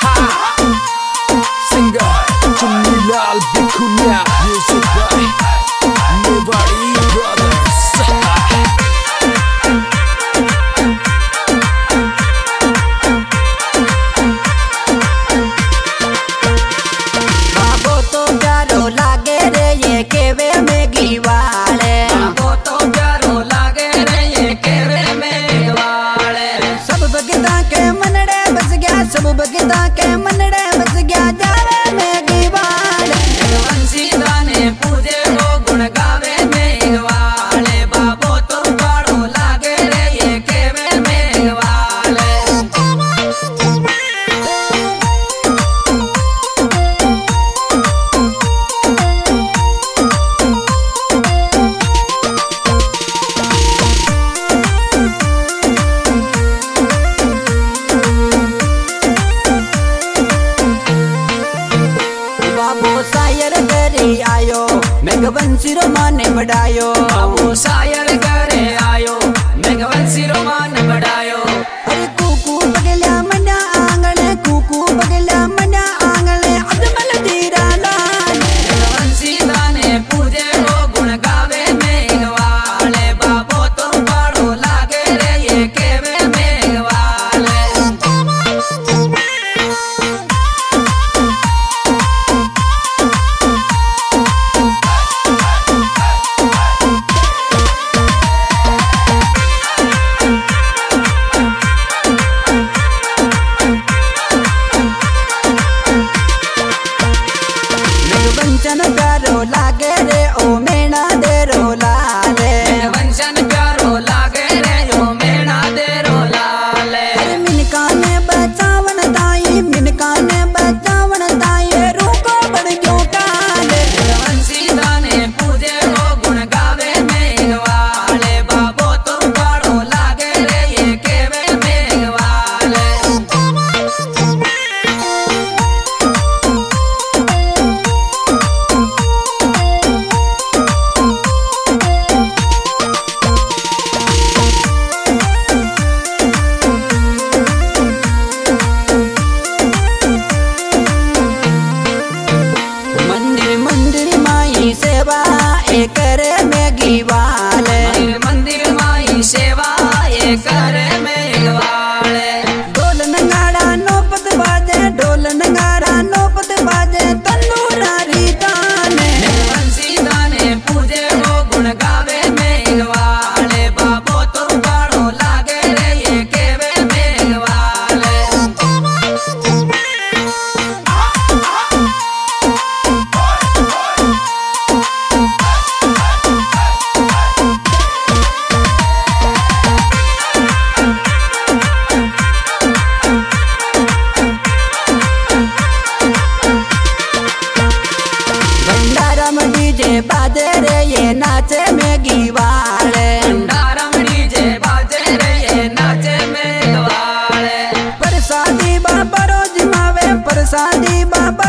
Singer Chunilal Bikunya, music by Mewari Brothers. बाबो तो प्यारो लागे रे ये केवे में गीवाले। बाबो तो प्यारो लागे रे ये केवे में गीवाले। सब भगता के मनड़े बस गया, सब भगता के मनड़े बस गया जावे में गीवाले। वंशी दाने पूजे वो गुण गावे में गीवाले। बाबो तो प्यारो लागे रे ये केवे में गीवाले। बाबो शायर करे आयो, मेघवंशी रो माने बढ़ायो। बाबो शायर करे आयो, मेघवंशी रो मान बढ़ायो। अरे कुकू बगल्या मना आंगणे, कुकू बगल्या मना आंगणे अजमल दीरा लाल। वंशी दाने पूजे वो गुण गावे में गीवाले। बाबो तो प्यारो लागे रे ये केवे में गीवाले। वंचन प्यारो लागे रे ओ मेणा दे रो लाले। वंशन प्यारो लागे रे ओ मेणा दे रो लाले। अरे मिनका ने बचावन ताई, मिनका ने बचावन ताई रूको बड़ क्यों काले। वंशी दाने पूजे वो गुण गावे में गीवाले। बाबो तो प्यारो लागे रे ये केवे में गीवाले। मंदिर मंदिर माई सेवा ए करे में गीवाले। मंदिर मंदिर माई सेवा ये करे में गीवाले। ढोल नगाड़ा नौपत बाजे, ढोल नगाड़ा नौपत बाजे तंदूरारी ताने। वंशी दाने पूजे वो गुण गावे में गीवाले। बाबो तो प्यारो लागे रे ये केवे में गीवाले। भंडारा में डीजे बाजे रे ये नाचे में गीवाले। भंडारा में डीजे बाजे रे ये नाचे में गीवाले। प्रसादी बाबा रोज मावे, प्रसादी बाबा